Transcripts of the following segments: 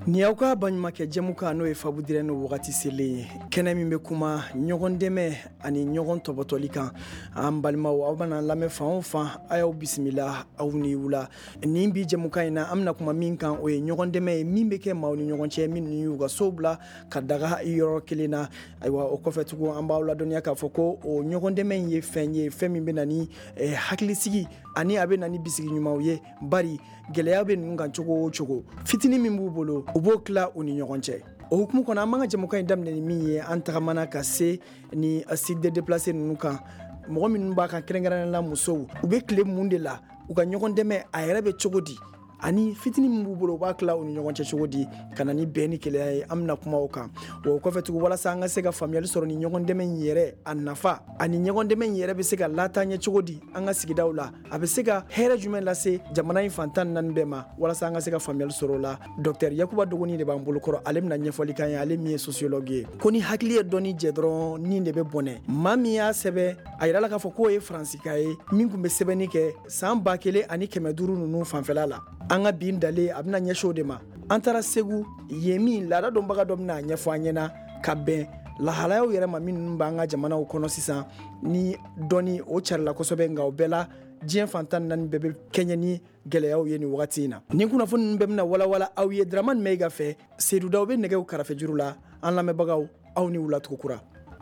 Ni aw ka baɲumankɛ jɛmukan n'o ye Fabu Dirɛ no wagati selen ye kɛnɛ min bɛ kuma ɲɔgɔn dɛmɛ ani ɲɔgɔn tɔbɔtɔli kan an balimaw aw bɛna lamɛn fan o fan a y'aw bisimila aw ni wula nin bi jɛmukan in na an bɛna kuma min kan o ye ɲɔgɔn dɛmɛ ye min bɛ kɛ maaw ni ɲɔgɔn cɛ min y'u ka sow bila ka daga yɔrɔ kelen na ayiwa o kɔfɛ tugun an b'aw ladɔniya k'a fɔ ko o ɲɔgɔn dɛmɛ in ye fɛn min bɛ na ni hakilisigi ani a bɛ na ni bisigi ɲumanw ye bari gɛlɛya bɛ ninnu kan cogo o cogo fitinin min b'u bolo u b'o tila u ni ɲɔgɔn cɛ o hukumu kɔnɔ an b'an ka jɛmukan in daminɛ ni min ye an tagamana ka se ni site de déplacé ninnu kan mɔgɔ minnu b'a kan kɛrɛnkɛrɛnnenya musow u bɛ tile mun de la u ka ɲɔgɔn dɛmɛ a yɛrɛ bɛ cogo di ani fitinin min b'u bolo u b'a tila u ni ɲɔgɔn cɛ cogo di ka na ni bɛn ni keleya ye an bɛna kuma o kan o kɔfɛ tugun walasa an ka se ka faamuyali sɔrɔ ni ɲɔgɔn dɛmɛ in yɛrɛ a nafa ani ɲɔgɔn dɛmɛ in yɛrɛ bɛ se ka lataaɲɛ cogo di an ka sigidaw la a bɛ se ka hɛrɛ jumɛn lase jamana in fantan naani bɛɛ ma walasa an ka se ka faamuyali sɔrɔ o la Dr Yakuba Dogoni de b'an bolokɔrɔ ale bɛna ɲɛfɔli kan ye ale min ye sociologue ye ko ni hakili ye dɔɔni jɛ dɔrɔn nin de bɛ bɔnɛ maa min y'a sɛbɛ a yirala k'a fɔ k'o ye faransika ye min tun bɛ sɛbɛnni kɛ san 1500 ninnu fanfɛla la an ka bin dalen a bɛna ɲɛsin o de ma an taara Segu yen min laada dɔnbaga dɔ bɛna ɲɛfɔ an ɲɛna ka bɛn lahalayaw yɛrɛ ma minnu b'an ka jamanaw kɔnɔ sisan ni dɔɔni o carila kosɛbɛ nka o bɛɛ la diɲɛ fantan naani bɛɛ bɛ kɛɲɛ ni gɛlɛyaw ye ni wagati in na nin kunnafoni ninnu bɛɛ bɛna walawala aw ye Dramane Mayiga fɛ Seydou Daw bɛ nɛgɛw karafe juru la an lamɛnbagaw aw ni wulatugu kura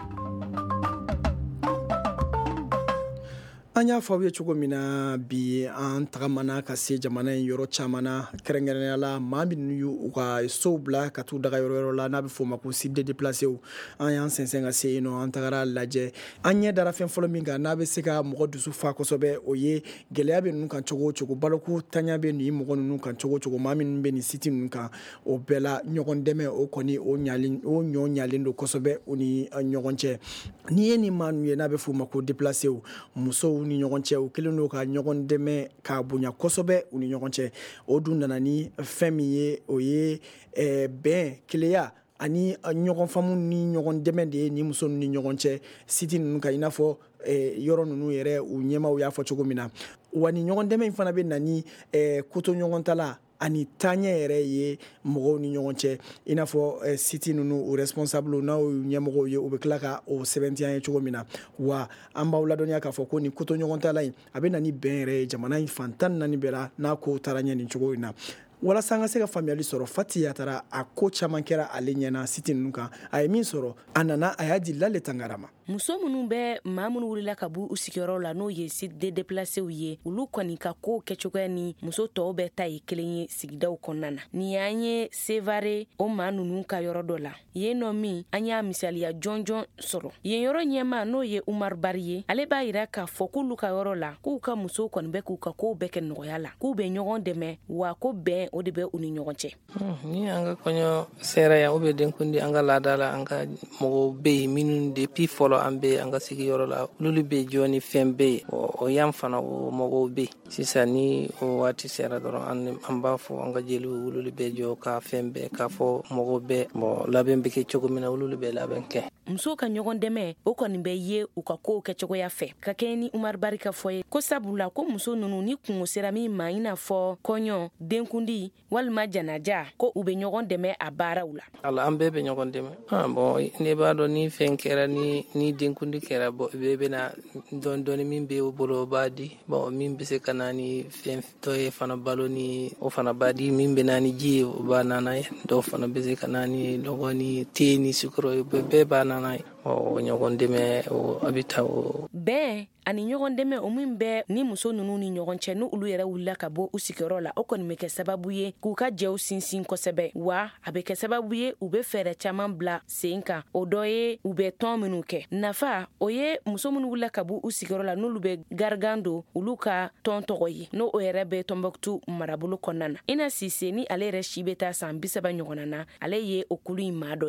an y'a fɔ aw ye cogo min na bi an tagamana ka se jamana in yɔrɔ caman na kɛrɛnkɛrɛnnenya la maa minnu y'u ka sow bila ka t'u daga yɔrɔ la n'a bɛ fɔ o ma ko site de déplacé an y'an sɛnsɛn ka se yen nɔ an tagara lajɛ an ɲɛ dara fɛn fɔlɔ min kan n'a bɛ se ka mɔgɔ dusu fa kosɛbɛ o ye gɛlɛya bɛ ninnu kan cogo o cogo baloko tanya bɛ nin mɔgɔ ninnu kan cogo o cogo maa minnu bɛ nin site ninnu kan o bɛɛ la ɲɔgɔn dɛmɛ o kɔni o ɲɔ ɲalen don kosɛbɛ u ni ɲɔgɔn cɛ n'i ye nin maa ninnu ye n'a bɛ fɔ o ma ko déplacé musow ni ɲɔgɔn cɛ u kelen don ka ɲɔgɔn dɛmɛ ka bonya kosɛbɛ u ni ɲɔgɔn cɛ o dun nana ni fɛn min ye o ye bɛn keleya ani ɲɔgɔn faamu ni ɲɔgɔn dɛmɛ de ye ni muso ni ɲɔgɔn cɛ site ninnu kan i n'a fɔ yɔrɔ ninnu yɛrɛ u ɲɛmaw y'a fɔ cogo min na wa ni ɲɔgɔn dɛmɛ in fana bɛ na ni koto ɲɔgɔn tala ani taaɲɛ yɛrɛ ye mɔgɔw ni ɲɔgɔn cɛ i n'a fɔ site ninnu o responsable n'aw ɲɛmɔgɔw ye u bɛ tila ka o sɛbɛntiya ye cogo min na wa an b'aw ladɔniya k'a fɔ ko ni koto ɲɔgɔn tala in a bɛ na ni bɛn yɛrɛ ye jamana in fantan naani bɛɛ la n'a ko taara ɲɛ nin cogo in na walasa an ka se ka faamuyali sɔrɔ Fati Yatara a ko caman kɛra ale ɲɛna site ninnu kan a ye min sɔrɔ a nana a y'a di Lale Tangara ma muso minnu bɛ maa minnu wulila ka b'u sigiyɔrɔ la n'o ye site de déplacé ye olu kɔni ka ko kɛcogoya ni muso tɔw bɛɛ ta ye kelen ye sigidaw kɔnɔna na ni y'an ye Sevare o maa ninnu ka yɔrɔ dɔ la yen nɔ min an y'a misaliya jɔnjɔn sɔrɔ yen yɔrɔ ɲɛma n'o ye Umar Bari ye ale b'a yira k'a fɔ k'olu ka yɔrɔ la k'u ka musow kɔni bɛ k'u ka kow bɛɛ kɛ nɔgɔya la k'u bɛ ɲɔgɔn dɛmɛ wa ko bɛn o de bɛ u ni ɲɔgɔn cɛ ni an ka kɔɲɔ sera yan o bɛ denkundi an ka laada la an ka mɔgɔw bɛ yen minnu depuis fɔlɔ an bɛ an ka sigiyɔrɔ la olu bɛ jɔ ni fɛn bɛ yen o yan fana o mɔgɔw bɛ yen sisan ni o waati sera dɔrɔn an b'a fɔ an ka jeliw olu bɛ jɔ ka fɛn bɛɛ k'a fɔ mɔgɔw bɛɛ labɛn bɛ kɛ cogo min na olu bɛ labɛn kɛ musow ka ɲɔgɔn dɛmɛ o kɔni bɛ ye u ka kow kɛcogoya fɛ ka kɛ ni Umar Bari ka fɔ ye ko sabula ko muso ninnu ni kungo sera min ma i n'a fɔ kɔɲɔ denkundi walima janaja ko u bɛ ɲɔgɔn dɛmɛ a baaraw la ala an bɛɛ bɛ ɲɔgɔn dɛmɛ ne b'a dɔn ni fɛn kɛra ni denkundi kɛra bɛɛ bɛ na dɔɔni min bɛ o bolo o b'a di min bɛ se ka na ni fɛn dɔ ye fana balo ni o fana b'a di min bɛ na ni ji ye o b'a nana ye dɔw fana bɛ se ka na ni lɔgɔ ni te ni sukaro ye bɛɛ b'a nana ye ɲɔgɔn dɛmɛ a bɛ taa o bɛn ani ɲɔgɔn dɛmɛ o min bɛ ni muso ninnu ni ɲɔgɔn cɛ ni olu yɛrɛ wulila ka bɔ u sigiyɔrɔ la o kɔni bɛ kɛ sababu ye k'u ka jɛw sinsin kosɛbɛ wa a bɛ kɛ sababu ye u bɛ fɛɛrɛ caman bila sen kan o dɔ ye u bɛ tɔn minnu kɛ nafa o ye muso minnu wulila ka bɔ u sigiyɔrɔ la n'olu bɛ garigan don olu ka tɔn tɔgɔ ye n'o yɛrɛ bɛ Tɔnbɔkutu marabolo kɔnɔna na Ina Sise ni ale yɛrɛ si bɛ taa san 30 ɲɔgɔnna na ale ye o kulu in maa dɔ ye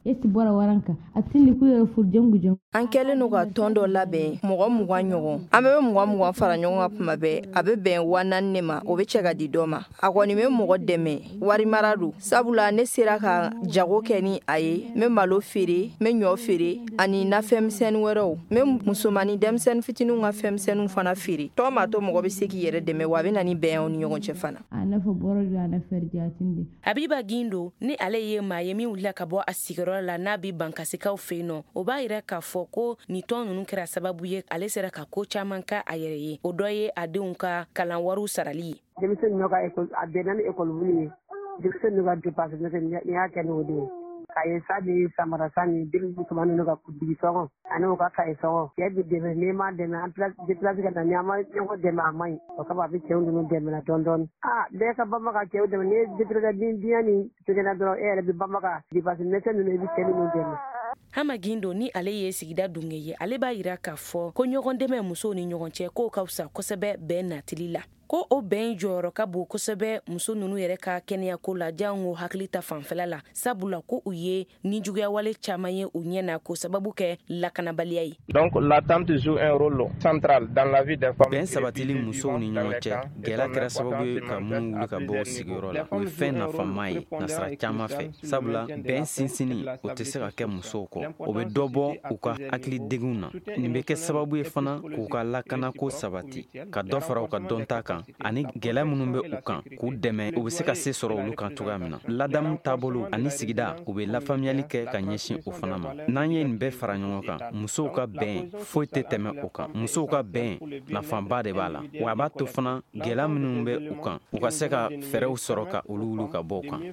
esi bɔra waranka atindi ku yɛrɛ furu jɛngu jɛngu an kɛlen no ka tɔn dɔ labɛn mɔgɔ 20 ɲɔgɔn an bɛ 20 fara ɲɔgɔn kan kuma bɛɛ a bɛ bɛn 4,000 ne ma o bɛ cɛ ka di dɔ ma a kɔni bɛ mɔgɔ dɛmɛ wari mara do sabula ne sera ka jago kɛ ni a ye n bɛ malo feere n bɛ ɲɔ feere ani nafɛnmisɛnnin wɛrɛw n bɛ musomani denmisɛnnin fitininw ka fɛnmisɛnninw fana feere tɔgɔ ma to mɔgɔ bɛ se k'i yɛrɛ dɛmɛ wa a bɛ na ni bɛn ni ɲɔgɔn cɛ fana a nafa bɔra do a nafa atindi Habiba Gindo ni ale ye maa ye min wulila ka bɔ a sigiyɔrɔ la n'a bi bankasikaw fɛ yen nɔ o b'a yira k'a fɔ ko ni tɔn ninnu kɛra sababu ye ale sera ka ko caman ka a yɛrɛ ye o dɔ ye a denw ka kalan wariw sarali ye denmisɛnnin ka école a bɛnna ni école wuli ye denmisɛnnin ka dépense ni y'a kɛ n'o de ye k'a ye sa ni samara sa ni denmisɛnnin caman ka bigi sɔngɔ ani u ka kaye sɔngɔ cɛ bɛ dɛmɛ n'i ma dɛmɛ an déplace ka na ni an ma ɲɔgɔn dɛmɛ a man ɲi o kama a bɛ cɛw ninnu dɛmɛ la dɔɔni dɔɔni bɛɛ ka bama ka cɛw dɛmɛ ni ye déplace diɲɛ ni tɛgɛna dɔrɔn e yɛrɛ bɛ bama ka dépense nɛgɛ ninnu i bɛ cɛ ninnu dɛmɛ Hama Gindo ni ale ye sigida dunge ye ale b'a yira k'a fɔ ko ɲɔgɔn dɛmɛ musow ni ɲɔgɔn cɛ k'o ka fisa kosɛbɛ bɛn natili la ko o bɛn jɔyɔrɔ ka bon kosɛbɛ muso ninnu yɛrɛ ka kɛnɛya ko la jango hakili ta fanfɛla la sabula ko u ye ni juguya wale caman ye u ɲɛna ko sababu kɛ lakanabaliya ye donc la tante joue un rôle central dans la vie des femmes bɛn sabatili musow ni ɲɔgɔn cɛ gɛlɛya kɛra sababu ye ka minnu wuli ka bɔ sigiyɔrɔ la o ye fɛn nafama ye nasara caman fɛ sabula bɛn sinsini o tɛ se ka kɛ musow kɔ o bɛ dɔ bɔ u ka hakilideginw na nin bɛ kɛ sababu ye fana k'u ka lakanako sabati ka dɔ fara u ka dɔnta kan ani gɛlɛya minnu bɛ u kan k'u dɛmɛ u bɛ se ka se sɔrɔ olu kan cogoya min na ladamu taabolo ani sigida u bɛ lafaamuyali kɛ ka ɲɛsin o fana ma n'an ye nin bɛɛ fara ɲɔgɔn kan musow ka bɛn foyi tɛ tɛmɛ o kan musow ka bɛn nafanba de b'a la wa a b'a to fana gɛlɛya minnu bɛ u kan u ka se ka fɛɛrɛw sɔrɔ ka olu wuli ka bɔ u kan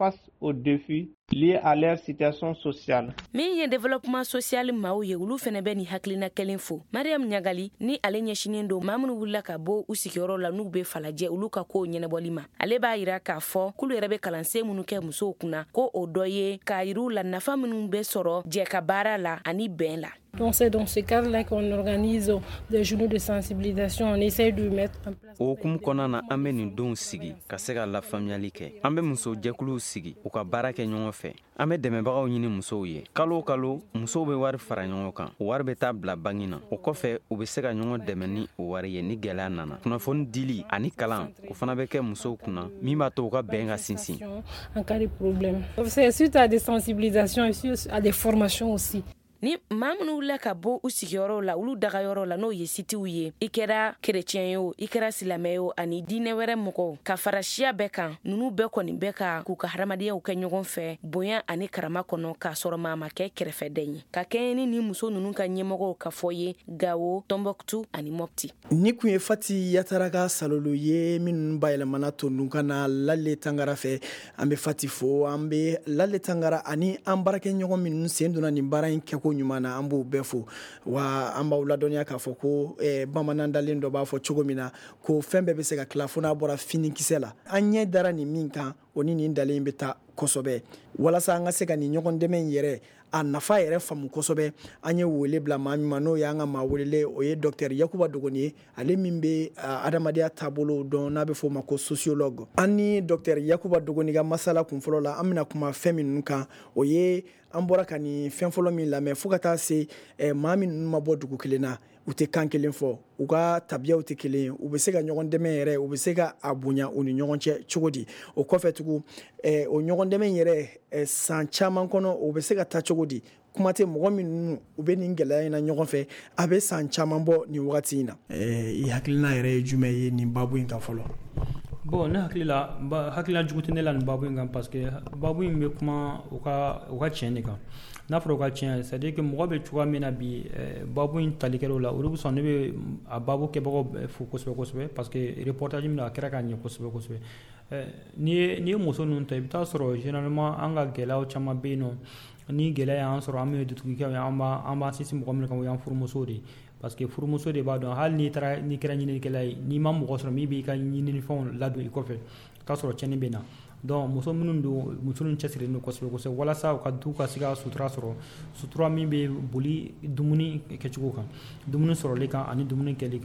lié à leur situation sociale. Min ye développement social maaw ye olu fɛnɛ bɛ ni hakilina kelen fo Mariam Ɲagali ni ale ɲɛsinen don maa minnu wulila ka bɔ u sigiyɔrɔ la n'u bɛ falajɛ olu ka kow ɲɛnabɔli ma ale b'a yira k'a fɔ k'olu yɛrɛ bɛ kalansen minnu kɛ musow kunna ko o dɔ ye k'a yir'u la nafa minnu bɛ sɔrɔ jɛ ka baara la ani bɛn la. Donc c'est dans ce cadre-là qu'on organise des journées de sensibilisation. On essaie de mettre en place. O hukumu kɔnɔna na an bɛ nin donw sigi ka se ka lafaamuyali kɛ an bɛ muso jɛkuluw sigi u ka baara kɛ ɲɔgɔn fɛ an bɛ dɛmɛbagaw ɲini musow ye kalo o kalo musow bɛ wari fara ɲɔgɔn kan o wari bɛ taa bila banki na o kɔfɛ u bɛ se ka ɲɔgɔn dɛmɛ ni o wari ye ni gɛlɛya nana kunnafoni dili ani kalan o fana bɛ kɛ musow kunna min b'a to u ka bɛn ka sinsin en cas de problème. C'est suite à des sensibilisations et suite à des formations aussi. Ni maa minnu wulila ka bɔ u sigiyɔrɔw la olu dagayɔrɔ la n'o ye sitiw ye i kɛra kerecɛn ye o i kɛra silamɛ ye o ani diinɛ wɛrɛ mɔgɔw ka fara siya bɛɛ kan ninnu bɛɛ kɔni bɛ ka k'u ka hadamadenya kɛ ɲɔgɔn fɛ bonya ani karama kɔnɔ k'a sɔrɔ maa ma kɛ kɛrɛfɛden ye ka kɛɲɛ ni muso ninnu ka ɲɛmɔgɔw ka fɔ ye Gawo Tombouctou ani Mopti. Ni kun ye Fati Yatara ka salolo ye minnu bayɛlɛmana tondun ka na Lale Tangara fɛ an bɛ Fati fo an bɛ Lale Tangara ani an baarakɛ ɲɔgɔn minnu sen donna nin baara in kɛko ɲuman na an b'o bɛɛ fo wa an b'aw ladɔnniya k'a fɔ ko bamanan dalen dɔ b'a fɔ cogo min na ko fɛn bɛɛ bɛ se ka tila fo n'a bɔra finikisɛ la an ɲɛ dara nin min kan o ni nin dalen bɛ taa kosɛbɛ walasa an ka se ka nin ɲɔgɔn dɛmɛ in yɛrɛ a nafa yɛrɛ faamu kosɛbɛ an ye wele bila maa min ma n'o y'an ka maa welele o ye Dr Yakuba Dogoni ye ale min bɛ adamadenya taabolo dɔn n'a bɛ fɔ o ma ko sociologue an ni Dr Yakuba Dogoni ka masala kun fɔlɔ la an bɛna kuma fɛn minnu kan o ye an bɔra ka nin fɛn fɔlɔ min lamɛn fo ka taa se maa minnu ma bɔ dugu kelen na u tɛ kan kelen fɔ u ka tabiyaw tɛ kelen u bɛ se ka ɲɔgɔn dɛmɛ yɛrɛ u bɛ se ka a bonya u ni ɲɔgɔn cɛ cogo di o kɔfɛ tugun o ɲɔgɔn dɛmɛ yɛrɛ san caman kɔnɔ u bɛ se ka taa cogo di kuma tɛ mɔgɔ minnu u bɛ nin gɛlɛya in na ɲɔgɔn fɛ a bɛ san caman bɔ nin wagati in na i hakilina yɛrɛ ye jumɛn ye nin babu in kan fɔlɔ. Bon ne hakilila jugu tɛ ne la nin babu in kan parce que babu in bɛ kuma u ka tiɲɛ de kan n'a fɔra u ka tiɲɛ c'est à dire que mɔgɔ bɛ cogoya min na bi babu in talikɛlaw la olu sɔn ne bɛ a babu kɛbagaw fo kosɛbɛ kosɛbɛ parce que reportage min a kɛra ka ɲɛ kosɛbɛ kosɛbɛ n'i ye muso ninnu ta i bɛ taa sɔrɔ généralement an ka gɛlɛyaw caman bɛ yen nɔ ni gɛlɛya y'an sɔrɔ an bɛ dutugikɛw ye an b'an sinsin mɔgɔ min kan o y'an furumuso de parce que furumuso de b'a dɔn hali n'i kɛra ɲininikɛla ye n'i ma mɔgɔ sɔrɔ min b'i ka ɲininifɛnw ladon i kɔfɛ k'a sɔrɔ cɛnni bɛ na donc muso minnu don muso ninnu cɛsirilen don kosɛbɛ kosɛbɛ walasa u ka du ka se ka sutura sɔrɔ sutura min bɛ boli dumuni kɛcogo kan dumuni sɔrɔli kan ani dumuni kɛli kan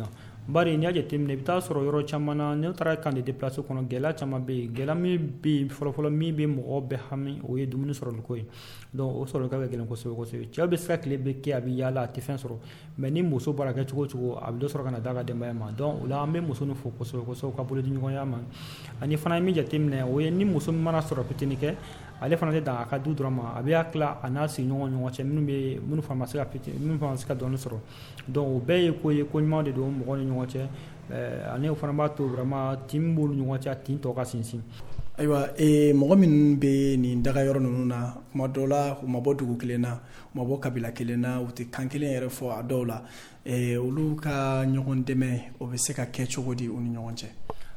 bari ni y'a jateminɛ i bɛ taa sɔrɔ yɔrɔ caman na ne taara kan de déplacer kɔnɔ gɛlɛya caman bɛ yen gɛlɛya min bɛ yen fɔlɔfɔlɔ min bɛ mɔgɔ bɛɛ hami o ye dumuni sɔrɔli ko ye donc o sɔrɔli ka gɛlɛn kosɛbɛ kosɛbɛ cɛ bɛ se ka tile bɛɛ kɛ a bɛ yaala a tɛ fɛn sɔrɔ mais ni muso bɔra kɛ cogo o cogo a bɛ dɔ sɔrɔ ka na d'a ka denbaya ma donc o la an bɛ muso nin fo kosɛbɛ kosɛbɛ ka bolo di ɲɔgɔnya ma ani fana ye min jateminɛ o ye ni muso min mana sɔrɔ fitinin kɛ ale fana tɛ dan a ka du dɔrɔn ma a bɛ tila a n'a sigiɲɔgɔn ɲɔgɔn cɛ minnu fana ma se ka dɔɔni sɔrɔ donc o bɛɛ ye ko ye ko ɲuman de don mɔgɔ ni ɲɔgɔn cɛ ani o fana b'a to vraiment tin b'olu ɲɔgɔn cɛ tin tɔ ka sinsin. Ayiwa mɔgɔ minnu bɛ nin daga yɔrɔ ninnu na kuma dɔw la u ma bɔ dugu kelen na u ma bɔ kabila kelen na u tɛ kan kelen yɛrɛ fɔ a dɔw la olu ka ɲɔgɔn dɛmɛ o bɛ se ka kɛ cogo di u ni ɲɔgɔn cɛ.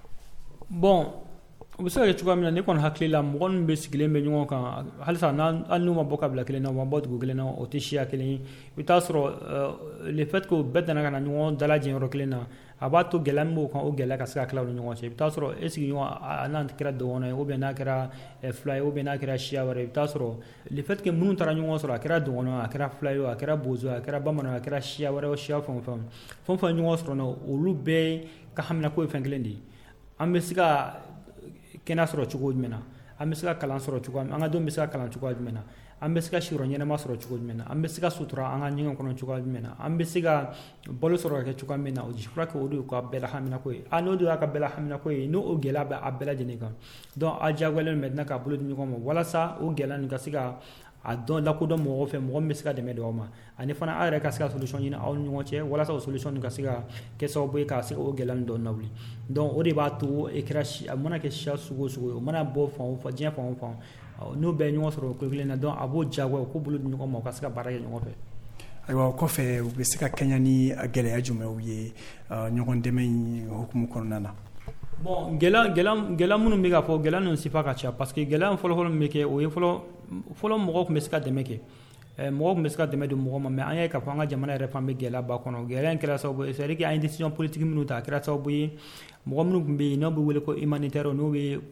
Bon o bɛ se ka kɛ cogoya min na ne kɔni hakili la mɔgɔ minnu bɛ sigilen bɛ ɲɔgɔn kan halisa hali n'u ma bɔ kabila kelen na u ma bɔ dugu kelen na o tɛ siya kelen ye i bɛ taa sɔrɔ le fait que u bɛɛ nana ka na ɲɔgɔn dalajɛ yɔrɔ kelen na a b'a to gɛlɛya min b'o kan o gɛlɛya ka se ka tila u ni ɲɔgɔn cɛ i bɛ taa sɔrɔ e sigiɲɔgɔn n'a kɛra dɔgɔnɔ ye ou bien n'a kɛra fila ye ou bien n'a kɛra siya wɛrɛ i bɛ taa sɔrɔ le fait que minnu taara ɲɔgɔn sɔrɔ a kɛra dɔgɔnɔ a kɛra fila ye a kɛra bozo a kɛra bamanan a kɛra siya wɛrɛ o siya fɛn o fɛn ɲɔgɔn sɔrɔ na olu bɛɛ ka haminako ye fɛn kelen de ye an bɛ se ka kɛnɛ sɔrɔ cogo jumɛn na an bɛ se ka kalan sɔrɔ cogo an ka denw bɛ se ka kalan cogo jumɛn na an bɛ se ka siyɔrɔ ɲɛnama sɔrɔ cogo jumɛn na an bɛ se ka sutura an ka ɲɛgɛn kɔnɔ cogo jumɛn na an bɛ se ka balo sɔrɔ ka kɛ cogo min na o je crois que o de y'u ka bɛɛ la haminako ye n'o de y'a ka bɛɛ la haminako ye n'o gɛlɛya bɛ a bɛɛ lajɛlen kan donc a diyagoyalen maintenant k'a bolo di ɲɔgɔn ma walasa o gɛlɛya nin ka se ka a dɔn lakodɔn mɔgɔw fɛ mɔgɔ min bɛ se ka dɛmɛ don aw ma ani fana aw yɛrɛ ka se ka solution ɲini aw ni ɲɔgɔn cɛ walasa o solution nin ka se ka kɛ sababu ye ka se ka o gɛlɛya nin dɔn lawuli donc o de b'a to a mana kɛ siya sugu o sugu o mana bɔ fan o fan diɲɛ fan o fan n'o bɛɛ ɲɔgɔn sɔrɔ o ko kelen na donc a b'o diyagoya ko bolo di ɲɔgɔn ma o ka se ka baara kɛ ɲɔgɔn fɛ. Ayiwa o kɔfɛ u bɛ se ka kɛɲɛ ni gɛlɛya jumɛnw ye ɲɔgɔn dɛmɛ in hukumu kɔnɔna na. Bon gɛlɛya minnu bɛ ka fɔ gɛlɛya ninnu sifa ka ca parce que gɛlɛya fɔlɔfɔlɔ min bɛ kɛ o ye fɔlɔ mɔgɔw tun bɛ se ka dɛmɛ kɛ mɔgɔw tun bɛ se ka dɛmɛ don mɔgɔ ma mais an y'a ye k'a fɔ an ka jamana yɛrɛ fan bɛ gɛlɛya ba kɔnɔ gɛlɛya in kɛra sababu ye c'est à dire que an ye décision politique minnu ta a kɛra sababu ye mɔgɔ minnu tun bɛ yen n'o bɛ wele ko humanitaire n'o ye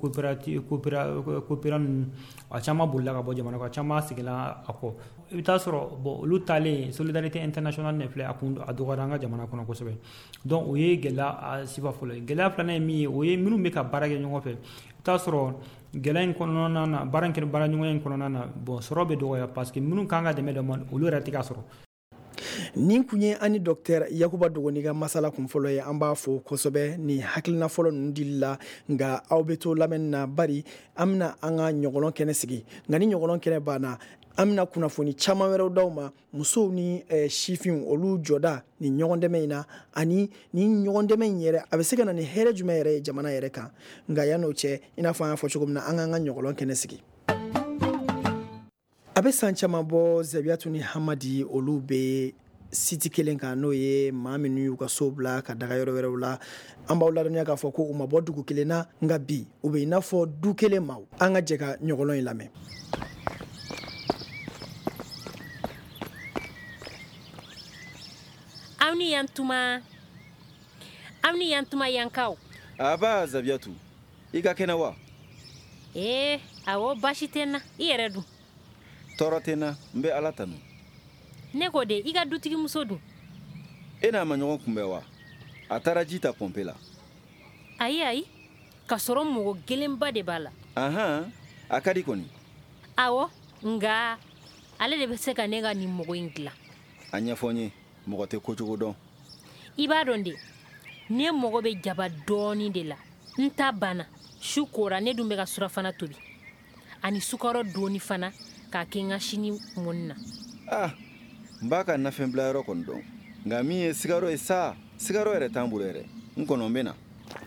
coopérant ninnu a caman bolila ka bɔ jamana kɔnɔ a caman seginna a kɔ i bɛ taa sɔrɔ bon olu taalen solidarité internationale ne filɛ a dɔgɔyara an ka jamana kɔnɔ kosɛbɛ donc o ye gɛlɛya sifa fɔlɔ ye gɛlɛya filanan ye min ye o ye minnu bɛ ka baara kɛ ɲɔgɔn fɛ i bɛ taa sɔrɔ gɛlɛya in kɔnɔna na baara ɲɔgɔnya in kɔnɔna na bon sɔrɔ bɛ dɔgɔya parce que minnu kan ka dɛmɛ dɔ ma olu yɛrɛ tɛ ka sɔrɔ. nin kun ye ani Dr Yakuba Dogoni ka masala kun fɔlɔ ye an b'a fɔ kosɛbɛ ni hakilina fɔlɔ ninnu dili la nka aw bɛ to lamɛnni na bari an bɛna an ka ɲɔgɔnlɔn kɛnɛ sigi nka ni ɲɔgɔnlɔn kɛnɛ banna an bɛna kunnafoni caman wɛrɛw d'aw ma musow ni sifinw olu jɔda ni ɲɔgɔn dɛmɛ in na ani ni ɲɔgɔn dɛmɛ in yɛrɛ a bɛ se ka na ni hɛrɛ jumɛn yɛrɛ ye jamana yɛrɛ kan nka yan'o cɛ i n'a fɔ an y'a fɔ cogo min na an k'an ka ɲɔgɔnlɔn kɛnɛ sigi. A bɛ san caman bɔ Zabiyatu ni Hamadi olu bɛ siti kelen kan n'o ye maa minnu y'u ka so bila ka daga yɔrɔ wɛrɛw la an b'aw ladɔnya k'a fɔ ko u ma bɔ dugu kelen na nka bi u bɛ i n'a fɔ du kelen ma an ka jɛ ka ɲɔgɔnlɔn in lamɛn. aw ni yan tuma yankaw. aba Zabiyatu i ka kɛnɛ wa. awɔ baasi tɛ n na i yɛrɛ dun. tɔɔrɔ tɛ n na n bɛ ala tanu. ne ko de i ka dutigi muso dun. e n'a ma ɲɔgɔn kunbɛn wa a taara ji ta pɔnpe la. ayi ka sɔrɔ mɔgɔ gelenba de b'a la. a ka di kɔni. awɔ nka ale de bɛ se ka ne ka nin mɔgɔ in dilan. a ɲɛfɔ n ye mɔgɔ tɛ kocogo dɔn. i b'a dɔn de ne mɔgɔ bɛ jaba dɔɔni de la n ta banna su kora ne dun bɛ ka surafana tobi ani sukaro dɔɔni fana k'a kɛ n ka sini mɔni na. n b'a ka nafɛn bila yɔrɔ kɔni dɔn nka min ye sigaro ye sa sigaro yɛrɛ t'an bolo yɛrɛ n kɔnɔ n bɛ na.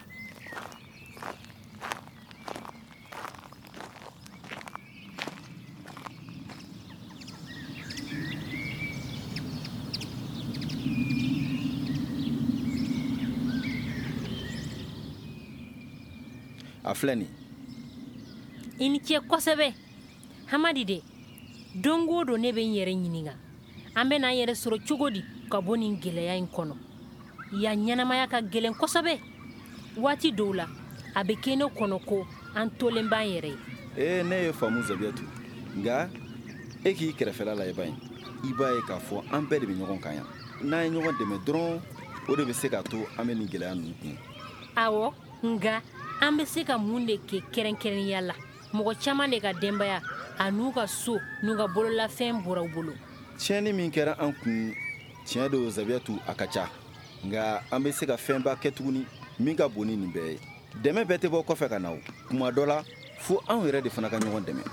a filɛ nin. i ni ce kosɛbɛ Hamadi de don o don ne bɛ n yɛrɛ ɲininka an bɛ n'an yɛrɛ sɔrɔ cogo di ka bɔ nin gɛlɛya in kɔnɔ yan ɲɛnamaya ka gɛlɛn kosɛbɛ waati dɔw la a bɛ kɛ ne kɔnɔ ko an tolen b'an yɛrɛ ye. ne ye faamu Zabiyatu nka e k'i kɛrɛfɛla la i b'a ye k'a fɔ an bɛɛ de bɛ ɲɔgɔn kan yan n'an ye ɲɔgɔn dɛmɛ dɔrɔn o de bɛ se k'a to an bɛ nin gɛlɛya ninnu kun. Awɔ, nga an bɛ se ka mun de kɛ kɛrɛnkɛrɛnya la mɔgɔ caman de ka denbaya a n'u ka so n'u ka bololafɛn bɔra u bolo. Tiɲɛni min kɛra an kun tiɲɛ don Zabiyatu a ka ca nka an bɛ se ka fɛnba kɛ tuguni min ka bon ni nin bɛɛ ye. Dɛmɛ bɛɛ tɛ bɔ kɔfɛ ka na o. Kuma dɔ la fo anw yɛrɛ de fana ka ɲɔgɔn dɛmɛ.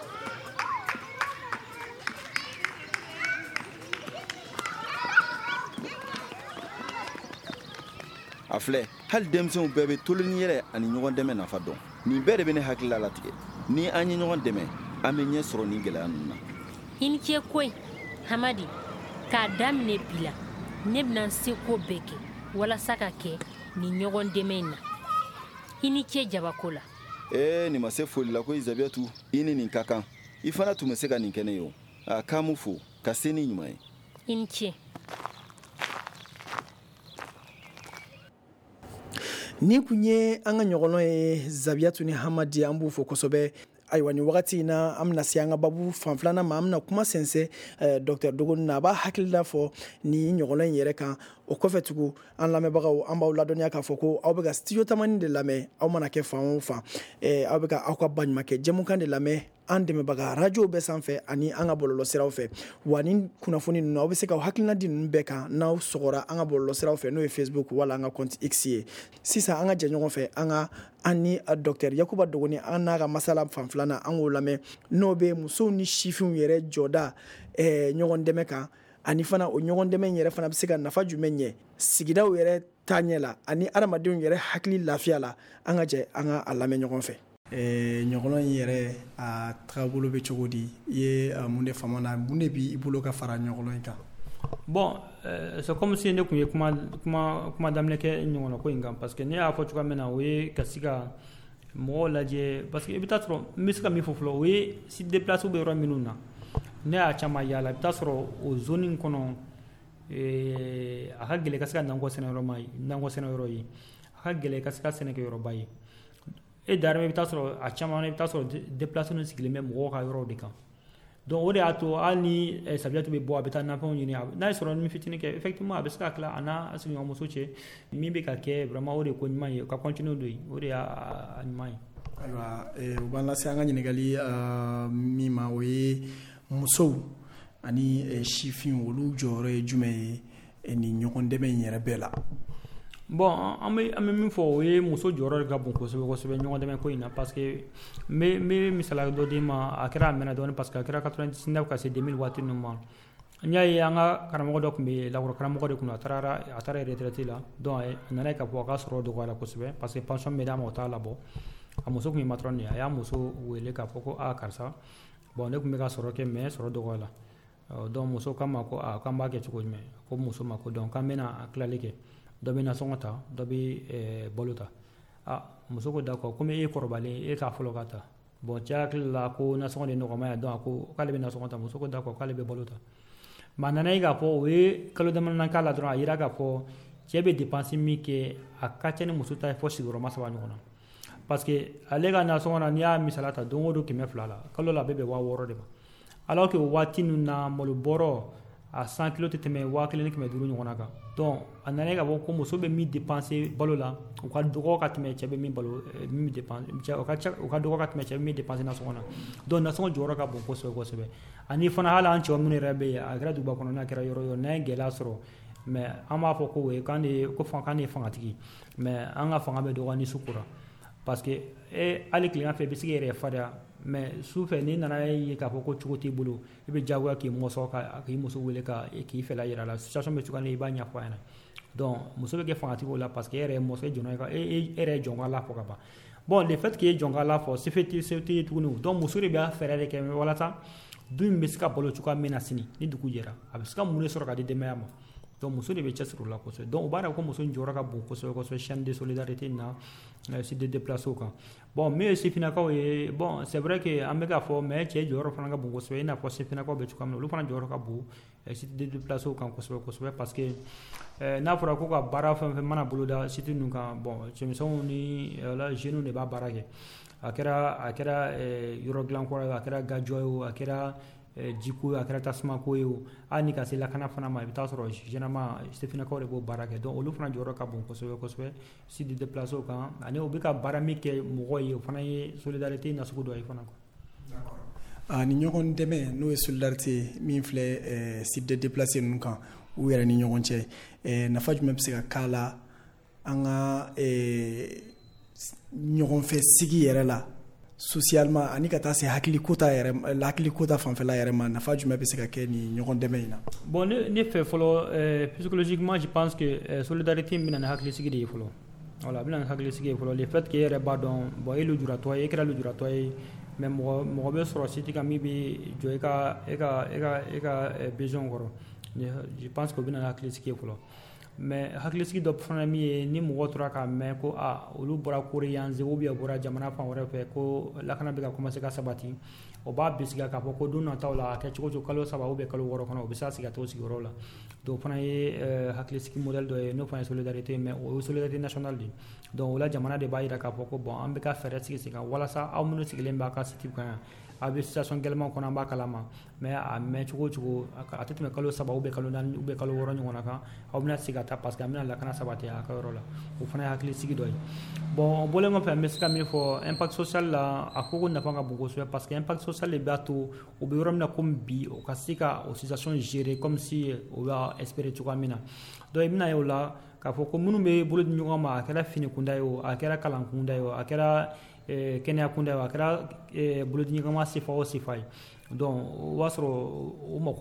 A filɛ hali denmisɛnw bɛɛ bɛ toloni yɛrɛ ani ɲɔgɔn dɛmɛ nafa dɔn. Nin bɛɛ de bɛ ne hakilila latigɛ. Ni an ye ɲɔgɔn dɛmɛ an bɛ ɲɛ sɔrɔ nin gɛlɛya ninnu na. I ni ce koyi Hamadi, k'a daminɛ bi la ne bɛna n seko bɛɛ kɛ walasa ka kɛ nin ɲɔgɔn dɛmɛ in na. I ni ce jabako la. Nin ma se foli la koyi Zabiyatu, i ni nin ka kan. I fana tun bɛ se ka nin kɛ ne ye o. K'an mu fo ka se ni ɲuman ye. I ni ce. Ni kun ye an ka ɲɔgɔnɔ ye Zabiyatu ni Hamadi an b'u fo kosɛbɛ. Ayiwa ni wagati in na an bɛna se an ka babu fan filanan ma an bɛna kuma sɛnsɛn Dr Dogoni na a b'a hakilila fɔ ni ɲɔgɔnɔ in yɛrɛ kan o kɔfɛ tugun an lamɛnbagaw an b'aw ladɔnniya k'a fɔ ko aw bɛ ka studio tamani de lamɛn aw mana kɛ fan o fan aw bɛ ka aw ka baɲumankɛ jɛmukan de lamɛn an dɛmɛbaga radio bɛɛ sanfɛ ani an ka bɔlɔlɔsiraw fɛ wa ni kunnafoni ninnu aw bɛ se ka hakilina di ninnu bɛɛ kan n'aw sɔgɔra an ka bɔlɔlɔsiraw fɛ n'o ye Facebook wala an ka compte X ye sisan an ka jɛ ɲɔgɔn fɛ an ka an ni Dr Yakuba Dogoni an n'a ka masala fan filanan an k'o lamɛn n'o bɛ musow ni sifinw yɛrɛ jɔda ɲɔgɔn dɛmɛ kan ani fana o ɲɔgɔn dɛmɛ yɛrɛ fana bɛ se ka nafa jumɛn ɲɛ sigidaw yɛrɛ taaɲɛ la ani adamadenw yɛrɛ hakili lafiya la an ka jɛ an ka a lamɛn ɲɔgɔn fɛ. Ɲɔgɔnɔ in yɛrɛ a tagabolo bɛ cogo di I ye mun de faamu na mun de b'i bolo ka fara ɲɔgɔnɔ in kan. Bon c'est comme si ne kun ye kuma daminɛ kɛ ɲɔgɔnɔ ko in kan parce que ne y'a fɔ cogoya min na o ye ka se ka mɔgɔw lajɛ parce que I bɛ taa sɔrɔ n bɛ se ka min fɔ fɔlɔ o ye si déplacé bɛ yɔrɔ minnu na ne y'a caman yaala I bɛ taa sɔrɔ o zone in kɔnɔ a ka gɛlɛn ka se ka nakɔ sɛnɛ yɔrɔ ye a ka gɛlɛn ka se ka sɛnɛ kɛ yɔrɔba ye e darime I bɛ taa sɔrɔ a caman I bɛ taa sɔrɔ déplacé ninnu sigilen bɛ mɔgɔw ka yɔrɔw de kan donc o de y'a to hali ni Sabiyatu bɛ bɔ a bɛ taa nafɛnw ɲini n'a ye sɔrɔ ni fitinin kɛ effectivement a bɛ se ka tila a n'a sigiɲɔgɔnmuso cɛ min bɛ ka kɛ vraiment o de ko ɲuman ye ka continuer do ye o de y'a ɲuman ye. Ayiwa o b'an lase an ka ɲininkali min ma o ye musow ani sifin olu jɔyɔrɔ ye jumɛn ye ni ɲɔgɔn dɛmɛ in yɛrɛ bɛɛ la. Bon an bɛ min fɔ o ye muso jɔyɔrɔ ka bon kosɛbɛ ɲɔgɔn dɛmɛ ko in na parce que n bɛ misaliya dɔ d'i ma a kɛra a mɛnna dɔɔnin parce que a kɛra 99 ka se 2000 waati ninnu ma n y'a ye an ka karamɔgɔ dɔ tun bɛ lakɔrɔ karamɔgɔ de kun a taara retraite la donc a nana ye k'a fɔ a ka sɔrɔ dɔgɔyara kosɛbɛ parce que pension bɛ d'a ma o t'a labɔ a muso tun ye matron de ye a y'a muso wele k'a fɔ ko karisa bon ne tun bɛ ka sɔrɔ kɛ mais sɔrɔ dɔgɔyara donc muso k'a ma ko k'an b'a kɛ cogo jumɛn ko muso ma ko donc k'an bɛna tilali kɛ dɔ bɛ nasɔngɔ ta dɔ bɛ balo ta muso ko d'accord komi e ye kɔrɔbalen e k'a fɔlɔ ka ta bon cɛ hakili la ko nasɔngɔ de nɔgɔma ye donc ko k'ale bɛ nasɔngɔ ta muso ko d'accord k'ale bɛ balo ta mais a nana ye k'a fɔ o ye kalo damadɔni k'a la dɔrɔn a yira k'a fɔ cɛ bɛ dépense min kɛ a ka ca ni muso ta ye fɔ sigiyɔrɔma 3 ɲɔgɔn na parce que ale ka nasɔngɔ na n'i y'a misala ta don o don 200 la kalo la a bɛɛ bɛ 600 de ma alors que o waati ninnu na malo bɔrɔ a 100 kilo tɛ tɛmɛ 1500 ɲɔgɔn kan donc a nana ka bɔ ko muso bɛ min dépenser balo la u ka dɔgɔ ka tɛmɛ cɛ bɛ min balo min dépenser u ka dɔgɔ ka tɛmɛ cɛ bɛ min dépenser nasɔngɔ na donc nasɔngɔ jɔyɔrɔ ka bon kosɛbɛ ani fana hali an cɛw minnu yɛrɛ bɛ yen a kɛra duguba kɔnɔ n'a kɛra yɔrɔ n'a ye gɛlɛya sɔrɔ mais an b'a fɔ ko k'an de ye fangatigi mais an ka fanga bɛ dɔgɔya ni su kora parce que hali tilegan fɛ i bɛ se k'i yɛrɛ farinya mais su fɛ n'i nana ye k'a fɔ ko cogo t'i bolo i bɛ diyagoya k'i mɔsɔ k'i muso wele k'i fɛla yira la situation bɛ cogoya min i b'a ɲɛfɔ a ɲɛna donc muso bɛ kɛ fangatigi o la parce que e yɛrɛ ye mɔsɔ e yɛrɛ ye jɔn ka la fɔ ka ban bon le fait que e ye jɔn ka la fɔ se tɛ ye tuguni donc muso de bɛ fɛɛrɛ de kɛ walasa du in bɛ se ka balo cogoya min na sini ni dugu jɛra a bɛ se ka mun de sɔrɔ ka di denbaya ma donc muso de bɛ cɛsiri o la kosɛbɛ donc o b'a dɔn ko muso in jɔyɔrɔ ka bon kosɛbɛ chaîne de solidarité na site de déplacés kan bon min ye sifinnakaw ye bon c'est vrai que an bɛ k'a fɔ mais cɛ jɔyɔrɔ fana ka bon kosɛbɛ i n'a fɔ sifinnakaw bɛ cogoya min na olu fana jɔyɔrɔ ka bon site de déplacés kan kosɛbɛ parce que n'a fɔra ko ka baara fɛn fɛn mana boloda site ninnu kan bon cɛmisɛnw ni jeunes de b'a baara kɛ a kɛra yɔrɔ dilan kɔrɔ ye a kɛra gajɔ ye a kɛra jiko a kɛra tasuma ko ye o hali ni ka se lakana fana ma i bɛ taa sɔrɔ généralement sifinnakaw de b'o baara kɛ donc olu fana jɔyɔrɔ ka bon kosɛbɛ kosɛbɛ si de déplacer o kan ani u bɛ ka baara min kɛ mɔgɔ ye o fana ye solidarité nasugu dɔ ye fana quoi. Ni ɲɔgɔn dɛmɛ n'o ye solidarité min filɛ si de déplacer ninnu kan u yɛrɛ ni ɲɔgɔn cɛ nafa jumɛn bɛ se ka k'a la an ka ɲɔgɔnfɛ sigi yɛrɛ la socialement ani ka taa se hakili kota fanfɛla yɛrɛ ma nafa jumɛn bɛ se ka kɛ ni ɲɔgɔn dɛmɛ in na. Bon ne fɛ fɔlɔ psychologiquement je pense que solidarité bɛna ni hakilisigi de ye fɔlɔ voilà bɛna ni hakilisigi ye fɔlɔ le fait que e yɛrɛ b'a dɔn bon e lujuratɔ ye e kɛra lujuratɔ ye mais mɔgɔ bɛ sɔrɔ siti kan min bɛ jɔ e ka besoin kɔrɔ je pense que o bɛna ni hakilisigi ye fɔlɔ mais hakilisigi dɔ fana min ye ni mɔgɔ tora k'a mɛn ko olu bɔra kori yanze ou bien bɔra jamana fan wɛrɛ fɛ ko lakana bɛ ka commencer ka sabati o b'a bisigiya k'a fɔ ko don nataw la a kɛ cogo cogo kalo 3 ou bien kalo 6 kɔnɔ o bɛ se ka sigi ka t'o sigiyɔrɔ la donc o fana ye hakilisigi modèle dɔ ye n'o fana ye solidarité mais o ye solidarité nationale de donc o la jamana de b'a jira k'a fɔ ko bon an bɛ ka fɛɛrɛ sigi kan walasa aw minnu sigilen b'a ka siti kan yan a bɛ situation gɛlɛnman kɔnɔ an b'a kalama mais a mɛn cogo cogo a tɛ tɛmɛ kalo 3 ou bien kalo 4 ou bien kalo 6 ɲɔgɔn na kan aw bɛna sigi ka taa parce que an bɛna lakana sabati a ka yɔrɔ la o fana ye hakilisigi dɔ ye bon o bɔlen kɔfɛ an bɛ se ka min fɔ impact social la a ko nafa ka bon kosɛbɛ parce que impact social de b'a to o bɛ yɔrɔ min na komi bi o ka se ka o situation gérer comme si o b'a espérer cogoya min na donc i bɛna ye o la k'a fɔ ko minnu bɛ bolo di ɲɔgɔn ma a kɛra fini kunda ye o a kɛra kalan kunda ye o a kɛra kɛnɛya kunda ye o a kɛra bolodi ɲɔgɔnma sifa o sifa ye donc o b'a sɔrɔ o mako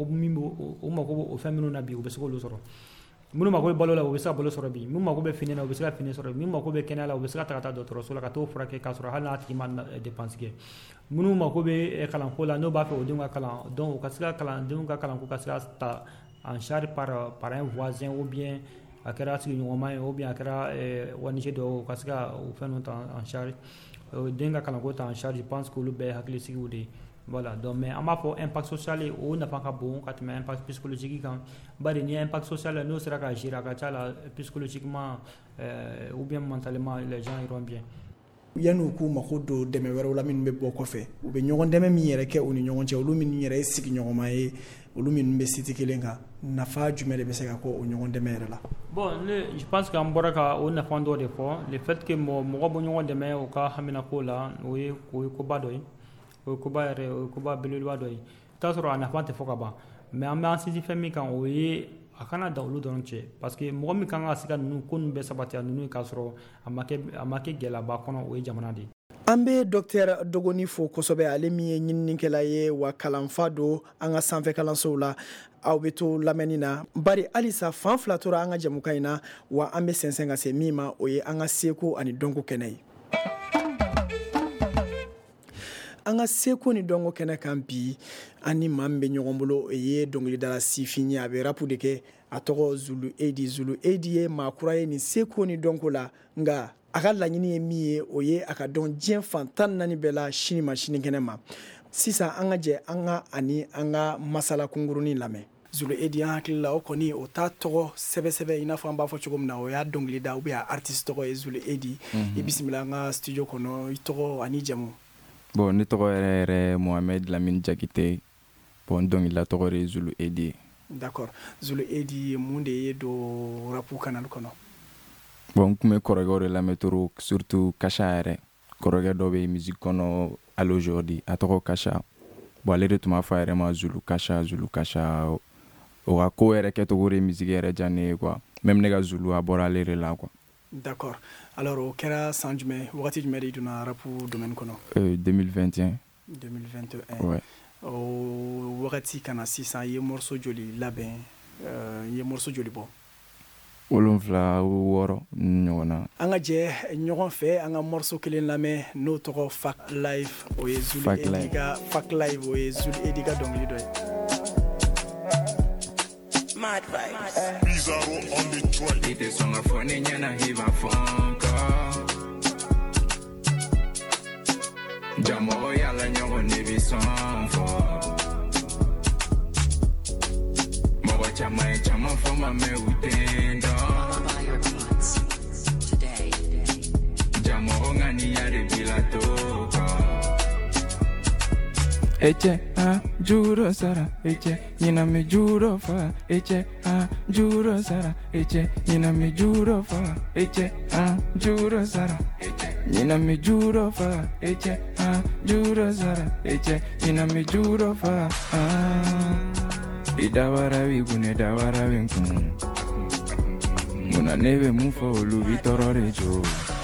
bɛ o fɛn minnu na bi u bɛ se k'olu sɔrɔ minnu mako bɛ balo la u bɛ se ka balo sɔrɔ bi minnu mako bɛ fini na u bɛ se ka fini sɔrɔ minnu mako bɛ kɛnɛya la u bɛ se ka taa dɔgɔtɔrɔso la ka t'o furakɛ k'a sɔrɔ hali n'a tigi ma dépense kɛ minnu mako bɛ kalanko la n'o b'a fɛ o denw ka kalan donc u ka se ka kalandenw ka kalanko ka se ka ta en charge par un voisin ou bien a kɛra sigiɲɔgɔnma ye ou bien a kɛra ONG dɔw u ka se ka o fɛn ninnu ta en charge den ka kalanko ta en charge je pense que olu bɛɛ ye hakilisigiw de ye voilà donc mais an b'a fɔ impact social o nafa ka bon ka tɛmɛ impact psychologique kan bari ni impact social n'o sera ka gérer a ka ca la psychologiquement ou bien mentalement les gens iront bien. Yan'u k'u mako don dɛmɛ wɛrɛw la minnu bɛ bɔ kɔfɛ u bɛ ɲɔgɔn dɛmɛ min yɛrɛ kɛ u ni ɲɔgɔn cɛ olu minnu yɛrɛ ye sigiɲɔgɔnma ye olu minnu bɛ siti kelen kan nafa jumɛn de bɛ se ka kɛ o ɲɔgɔn dɛmɛ yɛrɛ la. Bon je pense que an bɔra ka o nafa dɔ de fɔ le fait que mɔgɔ bɔ ɲɔgɔn dɛmɛ o ka haminako la o ye koba dɔ ye o ye koba yɛrɛ o ye koba belebeleba dɔ ye i t'a sɔrɔ a nafa tɛ fɔ ka ban mais an bɛ an sinsin fɛn min kan o ye a kana da olu dɔrɔn cɛ parce que mɔgɔ min kan ka se ka ninnu ko ninnu bɛɛ sabati a ninnu k'a sɔrɔ a ma kɛ gɛlɛyaba kɔnɔ o ye jamana de ye. An bɛ Dr Dogoni fo kosɛbɛ ale min ye ɲininikɛla ye wa kalanfa don an ka sanfɛ kalansow la aw bɛ to lamɛnni na bari halisa fan fila tora an ka jamukan in na wa an bɛ sɛnsɛn ka se min ma o ye an ka seko ani dɔnko kɛnɛ ye. An ka seko ni dɔnko kɛnɛ kan bi an ni maa min bɛ ɲɔgɔn bolo o ye dɔnkilidala sifin ye a bɛ rapu de kɛ a tɔgɔ Zulu Edi ye maa kura ye nin seko ni dɔnko la nka a ka laɲini ye min ye o ye a ka dɔn diɲɛ fan 14 bɛɛ la sini ma sinikɛnɛ ma sisan an ka jɛ an ka masala kunkurunin lamɛn. Zulu Edi an hakili la o kɔni o t'a tɔgɔ sɛbɛsɛbɛ i n'a fɔ an b'a fɔ cogo min na o y'a dɔnkilida ou bien artiste tɔgɔ ye Zulu Edi i bisimila an ka studio kɔnɔ i tɔgɔ ani jamu. Bon ne tɔgɔ yɛrɛ Mohamed Lamine Jakite bon dɔnkilida tɔgɔ ye Zulu Edi. D'accord. Zulu Edi mun de ye don rapu kanal kɔnɔ. Bon n kun bɛ kɔrɔkɛw de lamɛn toro surtout Kasha yɛrɛ kɔrɔkɛ dɔ bɛ musique kɔnɔ à l'aujourd'hui a tɔgɔ Kasha bon ale de tun b'a fɔ a yɛrɛ ma Zulu Kasha o ka ko yɛrɛ kɛcogo de musique yɛrɛ diya ne ye quoi même ne ka Zulu a bɔra ale de la quoi. D'accord. Alors o kɛra san jumɛn wagati jumɛn de donna rapu domaine kɔnɔ. 2021. 2021. Ouais. O wagati kana sisan i ye morceau joli labɛn i ye morceau joli bɔ. 7 6 ɲɔgɔn na. An ka jɛ ɲɔgɔn fɛ an ka morceau kelen lamɛn n'o tɔgɔ Fact Life o ye Zulu Edi ka Fact Life o ye Zulu Edi ka dɔnkili dɔ ye. Mad vibes. Bizarro on the track. It is on a phone in yana hiva funka. Jamo yala nyogo nevi sonfo. Mogo chama foma me utendo. Jamo ngani yare bila toka. eche juro sara eche nina me juro fa eche juro sara eche nina me juro fa eche juro sara eche nina me juro fa eche juro sara eche nina me juro fa idawara wi gune dawara wi kun muna neve mufo lu vitorore jo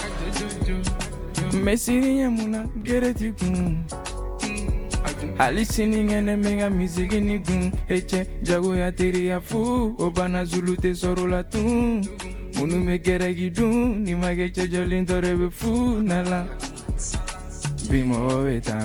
mesiri muna gereti kun alisini ngene menga miziki ni gun eche jago ya teri ya fu obana zulu tesoro la tu munu me geregi dun ni mageche jolin torebe fu nala bimo eta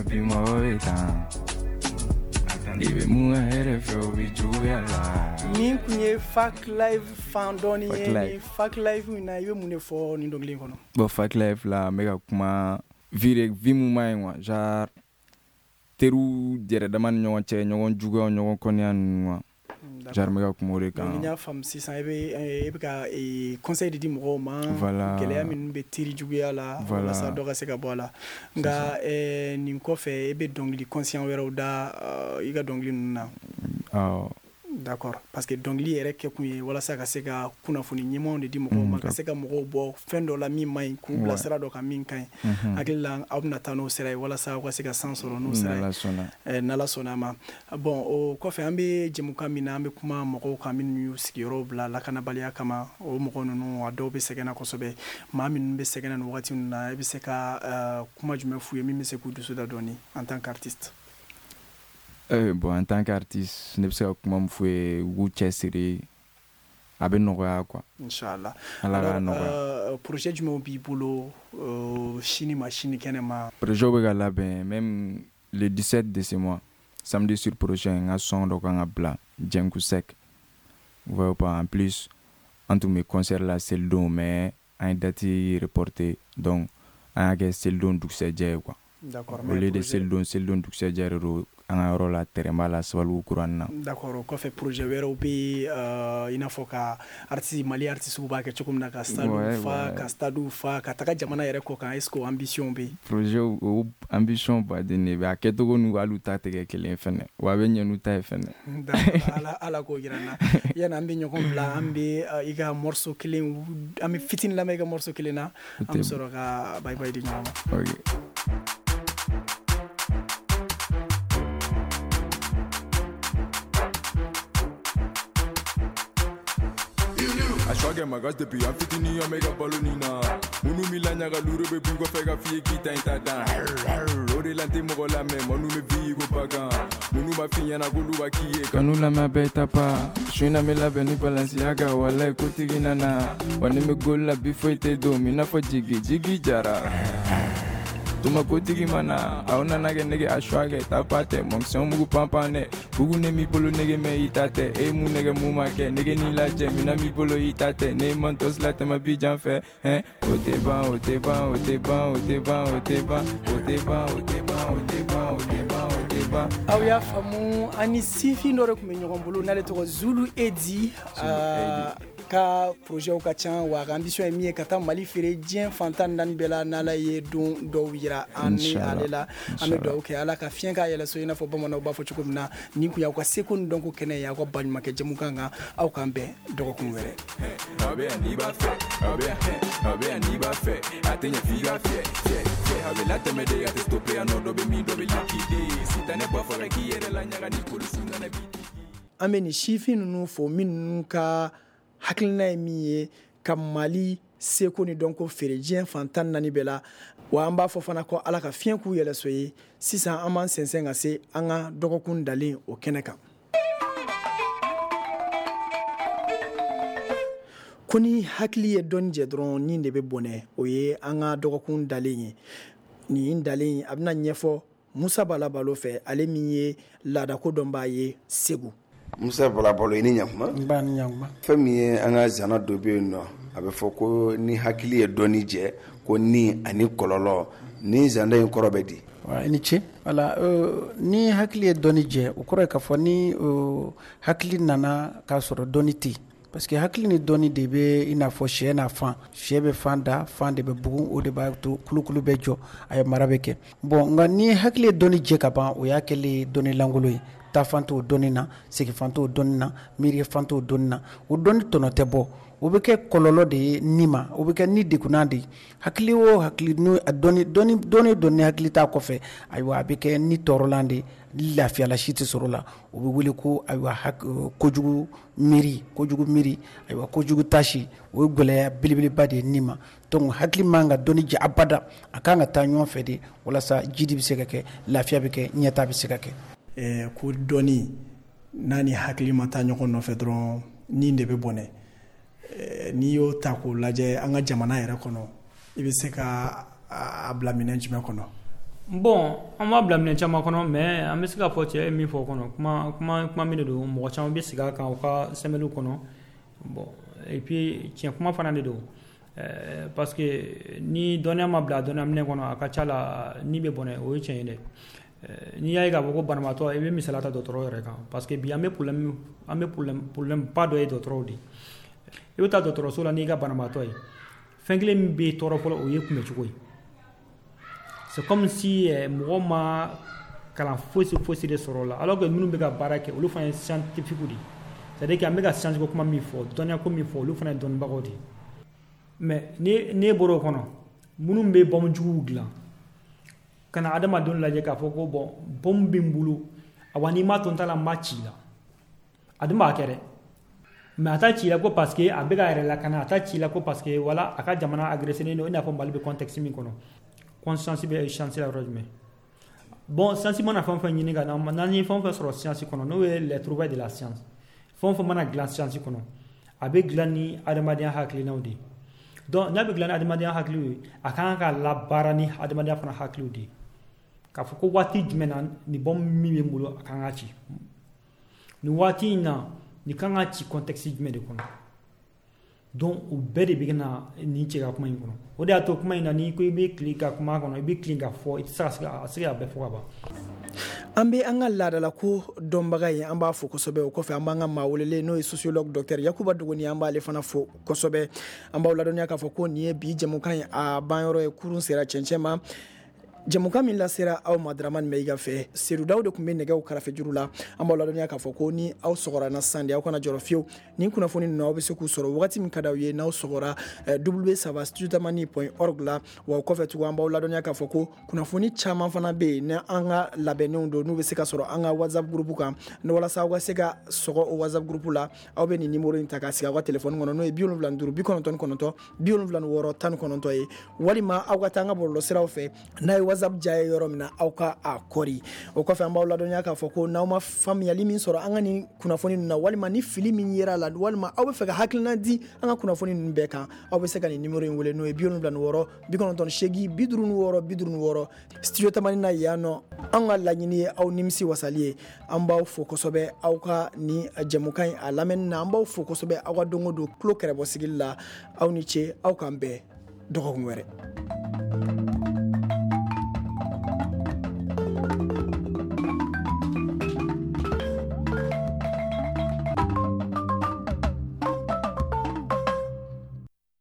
ibe mua RFO bijuya la min kunye Fac Live fandoni ni Fac Live na ibe mune fo ni ndongli kono bo Fac Live la mega kuma vimu maingwa jar teru jere daman ñogon che ñogon juga ñogon konian jar mega kumore kan nya fam 600 ebe ka conseil de dimo ma kele amin be tiri juga la wala sa doga se ka bola nga ni ko fe ebe dongli conscient wera da iga dongli na d'accord parce que dongli ere ke kuye wala sa ka se ka kuna funi nyimo de dimo ma ka se ka mo bo fendo la mi mai ku la sera do ka min kan akila abna tano sera wala sa ka se ka sansoro no sera na la sona ma bon o ko fe ambe jemu kamina ambe kuma mo ko kamin yu sigiro bla la kana balia kama o mo ko no adobe segena ko sobe ma min be segena no wati na be se ka kuma jume fuye mi se ku dusu da doni en tant qu'artiste. Bon, en tant qu'artiste, ne sais pas comment fouer ou chesser avec nos quoi. Inch'Allah. Alors, projet du mobile boulot, chini machine kenema. Projet au là ben même le 17 de ce mois, samedi sur prochain, à son donc en blanc, Djenkou Sek. Vous voyez pas en plus, en tous mes concerts là, c'est le don, mais un date reporté, donc un gars c'est le don d'où c'est quoi. D'accord. Au lieu de c'est le don d'où c'est an rola terema la sababu kuranna d'accord ko fe projet wero bi ina foka artiste mali artiste ku ba ke chukumna ka stadu fa ka taka jamana yere ko kan esko ambition bi projet o ambition ba de ne ba ke to gonu walu ta te ke kelen fene wa be nyenu ta fene ala ko girana yana ambi nyoko bla ambi iga morceau kelen ami fitin la mega morceau kelena am soro ka bye bye di nyama okay. Ashwage magas depuis un fitini a mega balonina. Munu milanya ga luru be bugo fega fie kita intada. Ore lante mogola me monu me vigo paga. Munu ma finya na gulu wa kie. Kanu la ma beta pa. Shina me la beni Balenciaga wala kutigina na. Wani me gola before te do mina fo jigi jara. Tuma kotigi mana auna nage nege ashwage tapate monction mugu pampane bugu ne mi polo nege me itate e mu nege mu make nege ni la jemi na mi polo itate ne mantos la tema bijan fe ote ba aw ya famu ani sifi ndore kumenyo mbulu nale to Zulu Edi ka projet o ka can wa ambition mi ka ta mali fere dien fantan nan bela nala ye don do wira ani alela ame do ke ala ka fien ka yela so ina fo bomo na ba fo chukumna ni ku ya kwa sekund donc kene ya kwa ban make jemu kanga au kambe do ko were abe ani ba fe atenya figa fe abe la teme de ya stopper no do be mi do be liquide si tane ba fo ki yere la nyaga ni police na bi ameni shifi nunu fo min ka hakilina miye kamali seko ni donc ferejien fantan nani bela wa amba fo fana ko ala ka fien ku yele soyi sisan aman sensen ase anga dogokun dalen o keneka koni hakili ye don je dron ni de be bone oye anga dogokun dalen ni ndalen abna nyefo Musa Balabalo fe ale miye lada ko don baye segu Musa Balabalo ni nyamba fami anga zana dobe no abe foko ni hakili e doni je ko ni ani kololo ni zanda en korobedi wa ni chi wala ni hakili e doni je ukoro ka fo ni hakili nana ka soro doniti parce que hakili ni dɔnni de bɛ i n'a fɔ sɛ n'a fan sɛ bɛ fan da fan de bɛ bugun o de b'a to kulukulu bɛ jɔ a ye mara bɛ kɛ bon nka ni hakili ye dɔnni jɛ ka ban o y'a kɛlen dɔnni langolo ye taa fan t'o dɔnni na segin fan t'o dɔnni na miiri fan t'o dɔnni na o dɔnni tɔnɔ tɛ bɔ o bɛ kɛ kɔlɔlɔ de ye ni ma o bɛ kɛ ni degunna de ye hakili o hakili n'o dɔnni hakili t'a kɔfɛ ayiwa a bɛ kɛ ni tɔɔrɔlan de ye lafiyala si tɛ sɔrɔ la o bɛ wele ko ayiwa kojugu miiri ayiwa kojugu tasi o ye gɛlɛya belebeleba de ye ni ma donc hakili man ka dɔnni jɛ abada a kan ka taa ɲɔgɔn fɛ de walasa jidi bɛ se ka kɛ lafiya bɛ kɛ ɲɛta bɛ se ka kɛ. Ko dɔnni n'a ni hakili ma taa ɲɔgɔn nɔfɛ dɔrɔn ni de bɛ bɔnɛ n'i y'o ta k'o lajɛ an ka jamana yɛrɛ kɔnɔ i bɛ se ka a bila minɛn jumɛn kɔnɔ. Bon an b'a bila minɛn caman kɔnɔ mais an bɛ se ka fɔ cɛ ye min fɔ o kɔnɔ kuma min de don mɔgɔ caman bɛ sigi a kan u ka sɛmɛliw kɔnɔ bon et puis tiɲɛ kuma fana de don parce que ni dɔnniya ma bila dɔnniya minɛn kɔnɔ a ka ca la ni bɛ bɔnɛ o ye tiɲɛ ye dɛ n'i y'a ye k'a fɔ ko banabaatɔ i bɛ misaliya ta dɔgɔtɔrɔ yɛrɛ kan parce que bi an bɛ problème ba dɔ ye dɔgɔtɔrɔw de i bɛ taa dɔgɔtɔrɔso la n'i ka banabaatɔ ye fɛn kelen min bɛ tɔɔrɔ fɔlɔ o ye kunbɛcogo ye c'est comme si mɔgɔ ma kalan fosi de sɔrɔ la alors que minnu bɛ ka baara kɛ olu fana ye scientifique de c'est-à-dire que an bɛ ka science ko kuma min fɔ dɔnniya ko min fɔ olu fana ye dɔnnibagaw de mais ne bɔra o kɔnɔ minnu bɛ bombe juguw dilan ka na adamadenw lajɛ k'a fɔ ko bon bombe bɛ n bolo awa n'i m'a to n ta la n b'a ci la a dun b'a kɛ dɛ mais a t'a ci la ko parce que a bɛ ka yɛrɛ lakana a t'a ci la ko parce que wala a ka jamana agressé don i n'a fɔ Mali bɛ contexte min kɔnɔ conscience bɛ chance la yɔrɔ jumɛn bon science mana fɛn o fɛn ɲini ka na n'an ye fɛn o fɛn sɔrɔ science kɔnɔ n'o ye les trouvailles de la science fɛn o fɛn mana dilan science kɔnɔ a bɛ dilan ni adamadenya hakilinaw de donc n'a bɛ dilan ni adamadenya hakiliw ye a kan ka labaara ni adamadenya fana hakiliw de k'a fɔ ko waati jumɛn na ni bombe min bɛ n bolo a kan ka ci ni waati in na ni kan ka ci contexte jumɛn de kɔnɔ donc o bɛɛ de bɛ na ni cɛ ka kuma in kɔnɔ o de y'a to kuma in na n'i ko i bɛ tilen ka kuma kɔnɔ i bɛ tilen ka fɔ i tɛ se ka bɛɛ fɔ ka ban. An bɛ an ka laadala ko dɔnbaga ye an b'a fɔ kosɛbɛ o kɔfɛ an b'an ka maa welelen n'o ye sociologue docteur Yakuba Dogoni an b'ale fana fɔ kosɛbɛ an b'aw ladɔnniya k'a fɔ ko nin ye bi jɛmukan ye a banyɔrɔ ye kurun sera cɛncɛn ma jɛmukan min lasera aw ma Dramane Mayiga fɛ Seydou Dawu de tun bɛ nɛgɛw karafe juru la an b'aw ladɔnniya k'a fɔ ko ni aw sɔgɔra na sisan de aw kana jɔrɔ fiyewu nin kunnafoni ninnu aw bɛ se k'u sɔrɔ wagati min ka d'aw ye n'aw sɔgɔra www.studioutamani.org la wa o kɔfɛ tugun an b'aw ladɔnniya k'a fɔ ko kunnafoni caman fana bɛ yen ni an ka labɛnnenw don n'u bɛ se ka sɔrɔ an ka WhatsApp groupe kan ni walasa aw ka se ka sɔgɔ o WhatsApp groupe la aw bɛ nin numéro in ta k'a sigi aw ka téléphone kɔnɔ n'o ye 75 99 76 19 ye walima aw ka taa an ka bɔlɔlɔsiraw fɛ n'a ye WhatsApp diya ye yɔrɔ min na aw ka a kɔri o kɔfɛ an b'aw ladɔnniya k'a fɔ ko n'aw ma faamuyali min sɔrɔ an ka nin kunnafoni ninnu na walima ni fili min yera la walima aw bɛ fɛ ka hakilina di an ka kunnafoni ninnu bɛɛ kan aw bɛ se ka nin numéro in wele n'o ye 76 98 56 56 studio Tamani na yan nɔ an ka laɲini ye aw nimisi wasali ye an b'aw fo kosɛbɛ aw ka ni jɛmukan a lamɛnni na an b'aw fo kosɛbɛ aw ka don o don tulo kɛrɛbɔ sigili la aw ni ce aw k'an bɛn dɔgɔkun wɛrɛ.